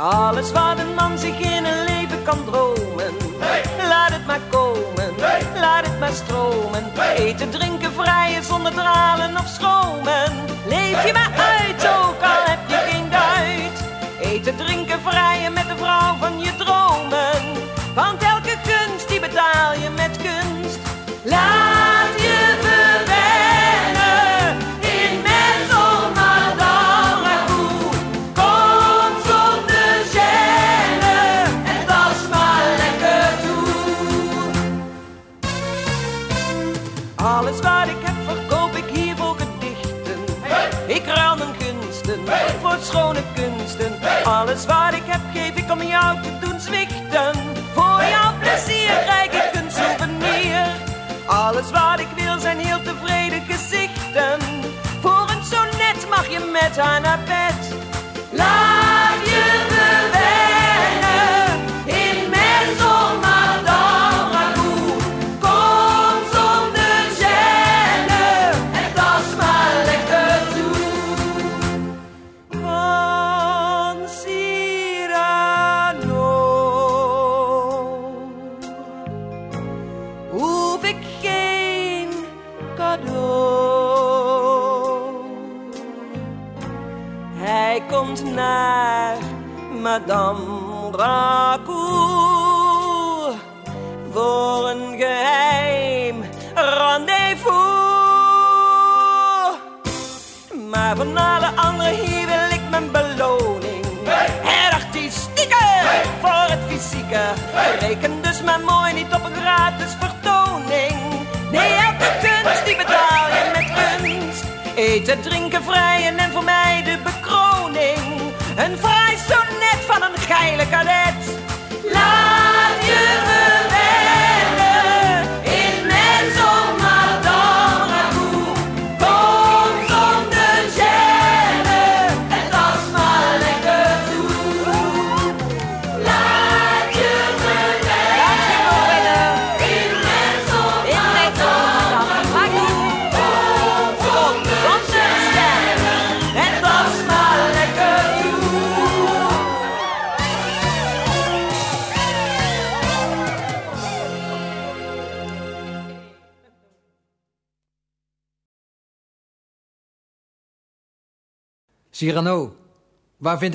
Alles wat een man zich in een leven kan dromen, laat het maar komen, laat het maar stromen. Eten, drinken, vrijen zonder dralen of schromen. Leef je maar uit, ook al heb je geen duit. Eten, drinken, vrijen met de vrouw van je dromen. Want elke gunst die betaal je met kunst. Laat je verwennen in Maison Madame Ragout. Kom zonder gêne en tas maar lekker toe. Alles wat ik heb verkoop ik hier voor gedichten. Ik ruil mijn gunsten voor schone kunsten. Alles wat ik heb geef ik om jou te doen zwichten. Voor jouw plezier krijg ik een souvenir. Alles wat ik wil zijn heel tevreden gezichten. Voor een sonnet mag je met haar naar bed. Laat je verwennen in Maison Madame Ragout. Kom zonder gêne en tas maar lekker toe. Van Cyrano hoef ik geen cadeau. Hij komt naar Madame Ragout voor een geheim rendezvous. Maar van alle anderen hier wil ik mijn beloning. Het artistieke voor het fysieke. Reken dus maar mooi niet op een gratis vertoning. Nee, elke kunst die betaal je met kunst. Eten, drinken, vrijen en voor mij de bekroning. Een fraai sonnet van een geile kadet. Laat je verwennen in Maison Madame Ragout. Kom zonder gêne en tas maar lekker toe. Laat je verwennen in Maison Madame Ragout. Kom zonder gêne en tas maar lekker toe. Cyrano, waar vind